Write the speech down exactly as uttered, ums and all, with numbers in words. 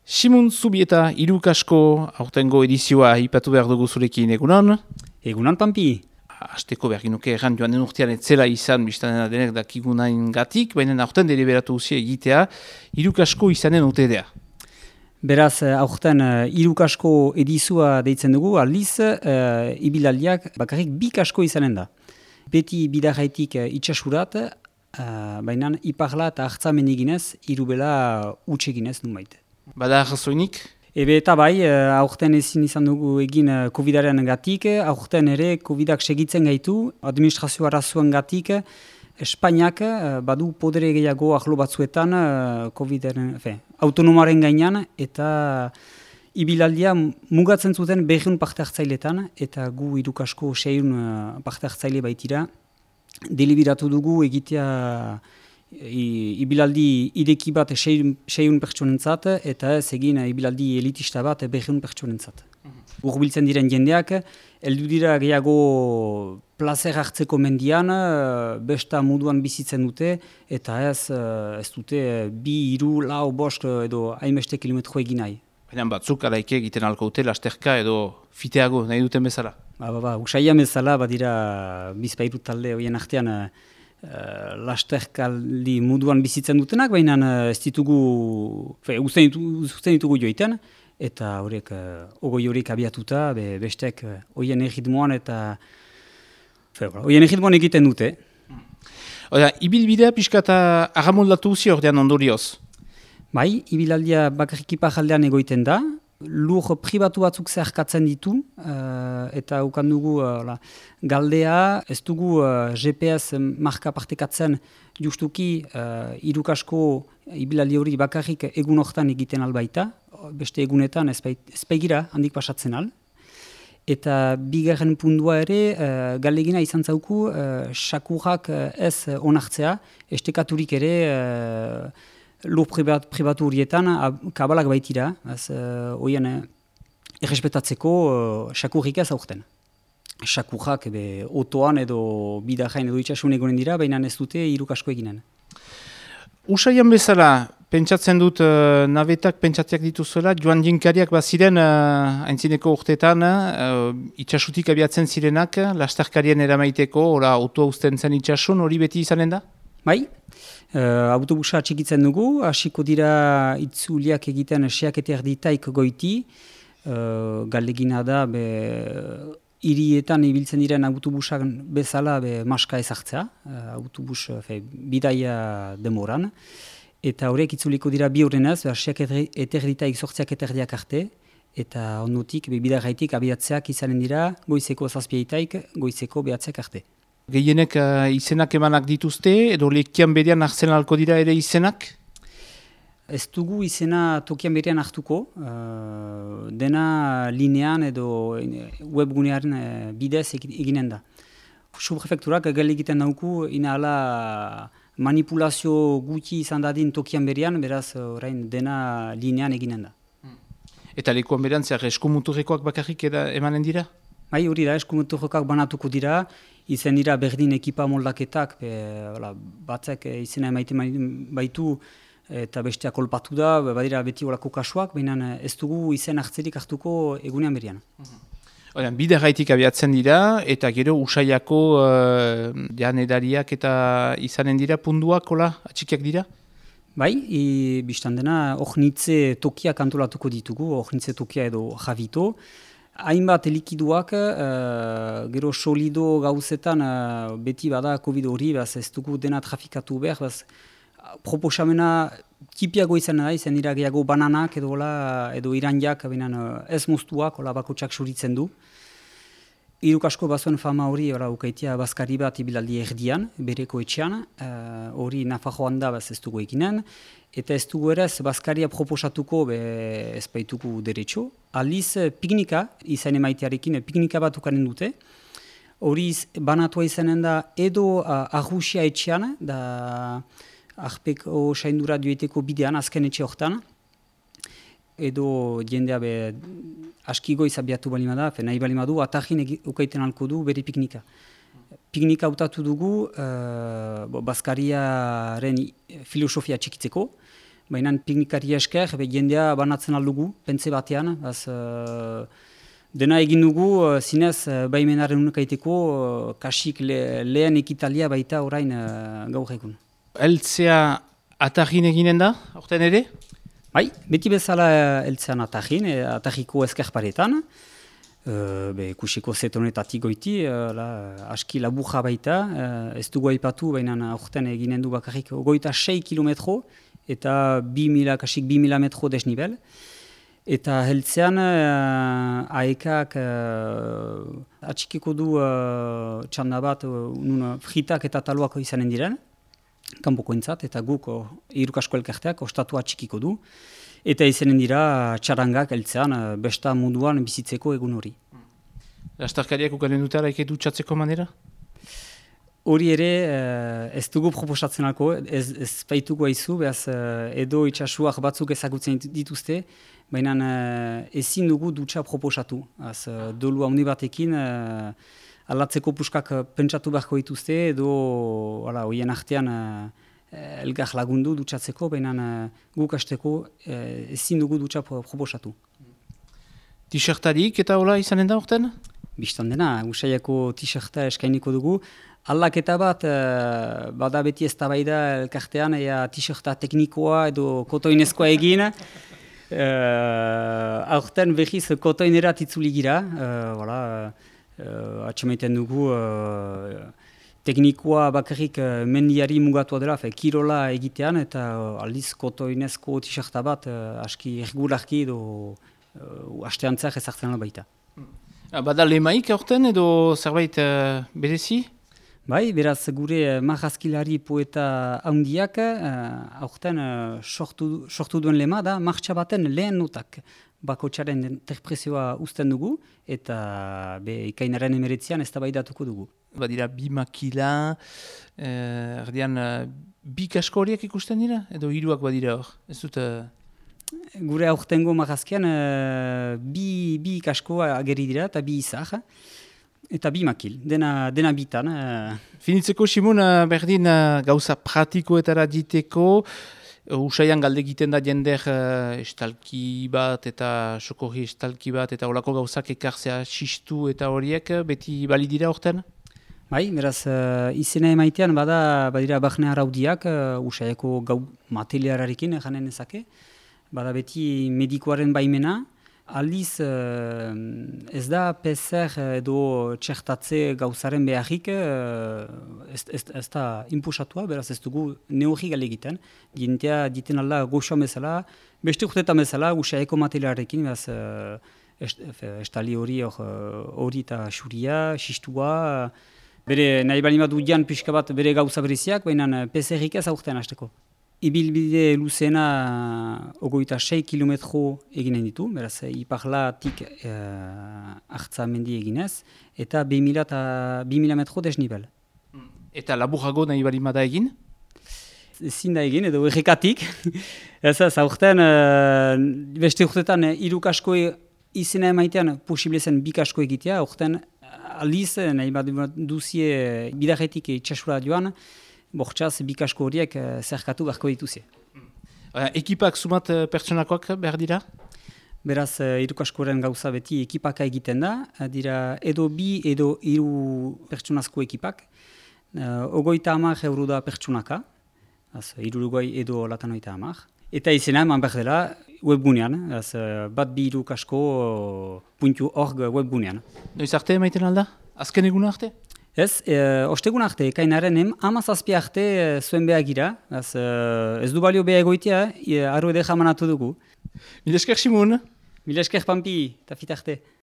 Simon Zubieta, Irukasko aurtengo edizioa ipatu behar dugu zurekin, egunon? Egunon, Pampi. Azteko behar ginuke erran joan den urtean etzela izan biztanena denek dakigunain gatik, baina aurten deliberatu uzia egitea, Irukasko izanen utedea. Beraz, aurten Irukasko edizioa deitzen dugu, aldiz, uh, ibilaldiak bakarrik bi kasko izanen da. Beti bidarraitik uh, itxasurat, uh, baina iparla eta hartzamen eginez, irubela utxeginez nun baite. Bada arrazoinik? Ebe eta bai, aurten ezin izan dugu egin Covidaren gatik, aurten ere Covidak segitzen gaitu, administrazio arrazoen gatik, Espainiak badu podere gehiago ahlo batzuetan Covidaren, fe, autonomaren gainean, eta ibilaldia mugatzen zuten berriun parte hartzailetan, eta gu Irukasko seiun parte hartzaile baitira, delibiratu dugu egitea I, ibilaldi ideki bat seiun pertsonentzat eta ez egin ibilaldi elitista bat berriun pertsonentzat. Mm-hmm. Urbiltzen diren jendeak, heldu dira gehiago plazer hartzeko mendian, besta moduan bizitzen dute, eta ez, ez dute bi, hiru, lau, bost edo hainbeste kilometro egin nahi. Baina batzuk alaike egiten alko dute lasterka edo fiteago nahi duten bezala? Ba, ba, ba, usaian bezala, badira bizpairu talde horien artean, Uh, lasterkaldi moduan bizitzen dutenak, baina uh, ez ditugu, usten ditugu, ditugu joiten, eta horiek, uh, ogoi horiek abiatuta, be, bestek uh, horien erritmoan eta horien erritmoan egiten dute. Oda, ibilbidea pixka eta agamoldatu uzi ordean ondorioz? Bai, ibilaldia bakarrik iparaldean egoiten da, lur pribatu batzuk zeharkatzen ditu, uh, eta ukan dugu uh, la, galdea, ez dugu uh, G P S marka partekatzen justuki uh, Irukasko ibilaldi hori bakarrik egun hortan egiten albaita, beste egunetan ezpaigira handik pasatzen al. Eta bigarren pundua ere, uh, galegina izan zauku, uh, sakurrak uh, ez onartzea, estekaturik ere, uh, lur pribat, pribatu horietan kabalak baitira, horien uh, errespetatzeko uh, sakurrik ez aurten. Sakurrak ebe otoan edo bidarrain edo itxasun egonen dira, baina ez dute Irukasko eginen. Usaian bezala, pentsatzen dut uh, nabetak pentsatiak dituzuela, joan jinkariak baziren uh, aintzineko urtetan, uh, itxasutik abiatzen zirenak, lasterkarien eramaiteko, ora otoa uzten zen itxasun, hori beti izanen da? Bai. Uh, autobusa atxikitzen dugu, hasiko dira itzuliak egiten seak eta erditaik goiti, uh, galegina da be, hirietan ibiltzen diren autobusak bezala be, maska ezartzea, uh, autobus fe, bidaia demoran, eta horiek itzuliko dira bi horrenaz, seak eta erditaik sortziak eta erdiak arte, eta ondotik bidarraitik abiatzeak izanen dira goizeko zazpiaitaik, goizeko behatzeak arte. Gehienek uh, izenak emanak dituzte, edo lekian berean hartzen alko dira ere izenak? Ez dugu izena tokian berean hartuko, uh, dena linean edo webgunearen uh, bidez eginen da. Subprefekturak gale egiten dauku, ina ala manipulazio gutxi izan dadin tokian berean, beraz orain dena linean eginen da. Eta lekuan berean zer eskumuturrekoak bakarrik emanen dira? Bai, hori da, eskumuturrekoak banatuko dira, izen dira berdin ekipa moldaketak, be, ola, batzek izena emaiten baitu eta besteak kolpatu da, badira beti olako kasuak, baina ez dugu izen hartzerik hartuko egunean berian. Oian, bidarraitik abiatzen dira, eta gero usaiako uh, janedariak eta izanen dira punduak, ola, atxikiak dira? Bai, e, biztan dena, ornitze tokiak antolatuko ditugu, ornitze tokia edo javito, hainbat likiduak, uh, gero solido gauzetan uh, beti bada Covid hori, ez dugu dena trafikatu behar, baz, proposamena tipiago izan da, izan dira gehiago bananak edo, la, edo iranjak uh, ez moztuak, bakotsak suritzen du. Irukasko bazuen fama hori, ora, ukaitia bazkari bat ibilaldi erdian, bereko etxean, hori uh, Nafarroan da ez dugu eginen, eta ez dugu ere bazkaria proposatuko be, ez baituko derecho. Aldiz piknika, izan emaitearekin, piknika bat ukanen dute, hori banatua izanen da edo uh, arruxia etxean, da arpeko saindura dueteko bidean, azken etxe hortan, edo jendea be aski goiz abiatu balimada, nahi balimadu, atarjin ukaiten alko du bere piknika. Piknika hautatu dugu uh, bazkariaren filosofia txikitzeko, baina piknikari esker, be, jendea banatzen aldugu, pentze batean, az, uh, dena egin dugu, uh, zinez, uh, baimenaren unekaiteko, uh, kasik le, lehen ekitalia baita orain uh, gaur egun. Eltzea atarrin eginen da, aurten ere? Bai, beti bezala eltzean atarrin, e, atarriko eskerparetan, Uh, be, kusiko zetonetatik goiti, uh, la, aski laburra baita, uh, ez dugu aipatu, baina aurten eginen du bakarrik goita sei kilometro, eta bi mila, kasik bi mila metro desnibel. Eta heltzean uh, aekak uh, atxikiko du uh, txanda bat, uh, nun fritak eta taluako izanen diren, kanpoko entzat, eta guk uh, irukasko elkarteak ostatu atxikiko du. Eta izanen dira txarangak heltzean besta munduan bizitzeko egun hori. Lastarkariak ukanen dute araike dutxatzeko manera? Hori ere ez dugu proposatzen alko, ez, ez baitugu aizu, behaz edo itxasuak batzuk ezagutzen dituzte, baina ezin dugu dutxa proposatu. Az, dolu handi batekin alatzeko puskak pentsatu beharko dituzte, edo horien artean elgar lagundu dutxatzeko, baina guk hasteko ezin dugu dutxa proposatu. T-shirtarik eta hola izanen da urten? Bistan dena, usaiako t-shirta eskainiko dugu. Aldaketa bat, bada beti eztabaida elkartean, ea t-shirta teknikoa edo kotoinezkoa egin. Aurten behiz kotoinera titzuli gira, atxemaiten dugu teknikoa bakarrik uh, mendiari mugatua dela, fe, kirola egitean, eta uh, aldiz kotoinezko t-shirta bat uh, aski ergularki edo uh, asteantzak ezartzen baita. Bada lemaik aurten edo zerbait uh, berezi? Bai, beraz gure marrazkilari poeta handiak uh, aurten uh, sortu, sortu duen lema da martxa baten lehen notak. Bakotxaren interprezioa uzten dugu, eta be, ikainaren emeretzian ez da baidatuko dugu. Badira bi makila, eh, erdian uh, bi kasko horiek ikusten dira? Edo hiruak badira hor? Ez dut... Uh... Gure aurtengo marrazkian uh, bi, bi kasko ageri dira eta bi izar, eta bi makil, dena, dena bitan. Uh... Finitzeko, Simon, uh, berdin uh, gauza pratikoetara diteko, usaian galde egiten da jender uh, estalki bat eta sokorri estalki bat eta olako gauzak ekartzea xistu eta horiek beti bali dira horten? Bai, beraz, uh, izena emaitean bada badira bahne araudiak uh, usaiako gau materialarekin janen ezake. Bada beti medikoaren baimena. Aldiz, uh, ez da P C R edo txertatze gauzaren beharrik, uh, ez, ez, ez da inpusatua, beraz ez dugu neurri gale egiten. Dientea diten alda goxoan bezala, beste urtetan bezala, usaiako materialarekin, beraz uh, est, estali hori hori eta xuria, xistua, bere nahi bali bat dudian pixka bat bere gauza bereziak, baina P C R-ik ez aurten hasteko. Ibilbide luzena ogoita sei kilometro eginen ditu, beraz, iparlatik uh, hartza mendi eginez, eta bi mila metro desnibel. Eta laburrago nahi bali bada egin? Ezin da egin, edo errekatik. Ez ez, aurten, uh, beste urtetan, hiru kasko izena emaitean posible zen bi kasko egitea, aurten aldiz, nahi bat duzie bidarretik itxasura joan, bortxaz, bi kasko horiek uh, zerkatu beharko dituzie. Uh, ekipak sumat uh, pertsonakoak behar dira? Beraz, uh, hiru kaskoren gauza beti ekipaka egiten da, uh, dira edo bi edo hiru pertsonazko ekipak. Uh, ogoita hamar euro da pertsonaka, hirurogei edo latanoita hamar. Eta izena eman behar dela webgunean, az, uh, bat bi hiru kasko puntu org webgunean. Noiz arte emaiten alda? Azken eguna arte? Ez, e, ostegun arte, kainaren em, amazazpi arte e, zuen behagira, ez, e, ez du balio beha egoitea, e, arro edo jamanatu dugu. Mil esker, Simon. Mil esker, Pampi, eta fit arte.